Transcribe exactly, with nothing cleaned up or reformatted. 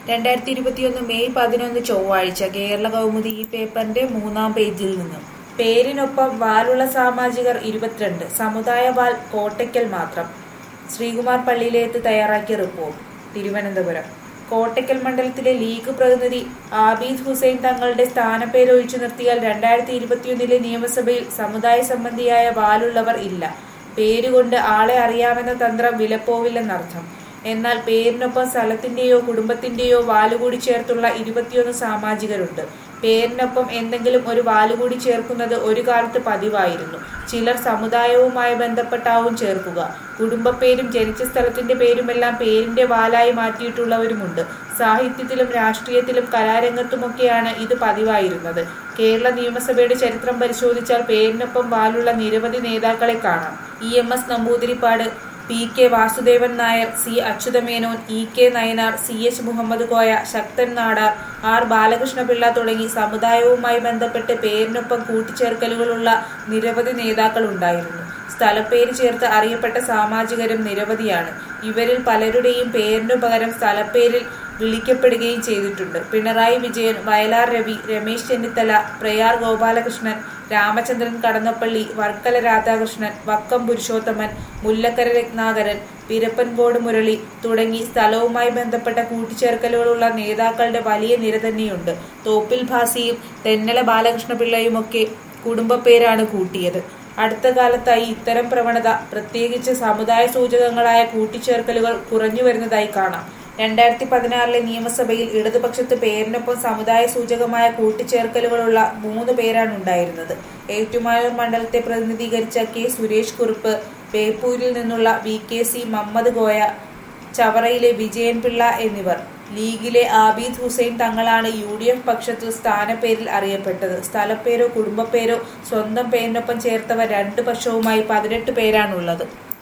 രണ്ടായിരത്തി ഇരുപത്തിയൊന്ന് മെയ് പതിനൊന്ന് ചൊവ്വാഴ്ച കേരള കൗമുദി ഈ പേപ്പറിന്റെ മൂന്നാം പേജിൽ നിന്നും പേരിനൊപ്പം വാലുള്ള സാമാജികർ ഇരുപത്തിരണ്ട് സമുദായ വാൽ കോട്ടയ്ക്കൽ മാത്രം. ശ്രീകുമാർ പള്ളിയിലേത്ത് തയ്യാറാക്കിയ റിപ്പോർട്ട്. തിരുവനന്തപുരം കോട്ടയ്ക്കൽ മണ്ഡലത്തിലെ ലീഗ് പ്രതിനിധി ആബീദ് ഹുസൈൻ തങ്ങളുടെ സ്ഥാനപ്പേര് ഒഴിച്ചു നിർത്തിയാൽ രണ്ടായിരത്തി ഇരുപത്തിയൊന്നിലെ നിയമസഭയിൽ സമുദായ സംബന്ധിയായ വാലുള്ളവർ ഇല്ല. പേരുകൊണ്ട് ആളെ അറിയാമെന്ന തന്ത്രം വിലപ്പോവില്ലെന്നർത്ഥം. എന്നാൽ പേരിനൊപ്പം സ്ഥലത്തിന്റെയോ കുടുംബത്തിന്റെയോ വാലുകൂടി ചേർത്തുള്ള ഇരുപത്തിയൊന്ന് സാമാജികരുണ്ട്. പേരിനൊപ്പം എന്തെങ്കിലും ഒരു വാലുകൂടി ചേർക്കുന്നത് ഒരു കാലത്ത് പതിവായിരുന്നു. ചിലർ സമുദായവുമായി ബന്ധപ്പെട്ടാവും ചേർക്കുക. കുടുംബപ്പേരും ജനിച്ച സ്ഥലത്തിന്റെ പേരുമെല്ലാം പേരിന്റെ വാലായി മാറ്റിയിട്ടുള്ളവരുമുണ്ട്. സാഹിത്യത്തിലും രാഷ്ട്രീയത്തിലും കലാരംഗത്തുമൊക്കെയാണ് ഇത് പതിവായിരുന്നത്. കേരള നിയമസഭയുടെ ചരിത്രം പരിശോധിച്ചാൽ പേരിനൊപ്പം വാലുള്ള നിരവധി നേതാക്കളെ കാണാം. E M S Namboodiripad, P K Vasudevan Nair, C Achutha Menon, E K Nayanar, C H Muhammad Koya, Sakthan Nadar, R Balakrishna Pillai തുടങ്ങി സമുദായവുമായി ബന്ധപ്പെട്ട് പേരിനൊപ്പം കൂട്ടിച്ചേർക്കലുകളുള്ള നിരവധി നേതാക്കൾ ഉണ്ടായിരുന്നു. സ്ഥലപ്പേര് ചേർത്ത് അറിയപ്പെട്ട സാമാജികരും നിരവധിയാണ്. ഇവരിൽ പലരുടെയും പേരിനു പകരം സ്ഥലപ്പേരിൽ വിളിക്കപ്പെടുകയും ചെയ്തിട്ടുണ്ട്. പിണറായി വിജയൻ, വയലാർ രവി, രമേശ് ചെന്നിത്തല, പ്രയാർ ഗോപാലകൃഷ്ണൻ, രാമചന്ദ്രൻ കടന്നപ്പള്ളി, വർക്കല രാധാകൃഷ്ണൻ, വക്കം പുരുഷോത്തമൻ, മുല്ലക്കര രത്നാകരൻ, പിരപ്പൻകോട് മുരളി തുടങ്ങി സ്ഥലവുമായി ബന്ധപ്പെട്ട കൂട്ടിച്ചേർക്കലുകളുള്ള നേതാക്കളുടെ വലിയ നിര തന്നെയുണ്ട്. തോപ്പിൽ ഭാസിയും തെന്നല ബാലകൃഷ്ണപിള്ളയുമൊക്കെ കുടുംബപ്പേരാണ് കൂട്ടിയത്. അടുത്ത കാലത്തായി ഇത്തരം പ്രവണത, പ്രത്യേകിച്ച് സമുദായ സൂചകങ്ങളായ കൂട്ടിച്ചേർക്കലുകൾ കുറഞ്ഞു വരുന്നതായി കാണാം. രണ്ടായിരത്തി പതിനാറിലെ നിയമസഭയിൽ ഇടതുപക്ഷത്ത് പേരിനൊപ്പം സമുദായ സൂചകമായ കൂട്ടിച്ചേർക്കലുകളുള്ള മൂന്ന് പേരാണ് ഉണ്ടായിരുന്നത്. ഏറ്റുമാനൂർ മണ്ഡലത്തെ പ്രതിനിധീകരിച്ച കെ സുരേഷ് കുറുപ്പ്, ബേപ്പൂരിൽ നിന്നുള്ള V K C Mammad Koya, ചവറയിലെ വിജയൻ പിള്ള എന്നിവർ. ലീഗിലെ ആബീദ് ഹുസൈൻ തങ്ങളാണ് യു ഡി എഫ് പക്ഷത്തു സ്ഥാനപ്പേരിൽ അറിയപ്പെട്ടത്. സ്ഥലപ്പേരോ കുടുംബപ്പേരോ സ്വന്തം പേരിനൊപ്പം ചേർത്തവർ രണ്ടു പക്ഷവുമായി പതിനെട്ട് പേരാണുള്ളത്.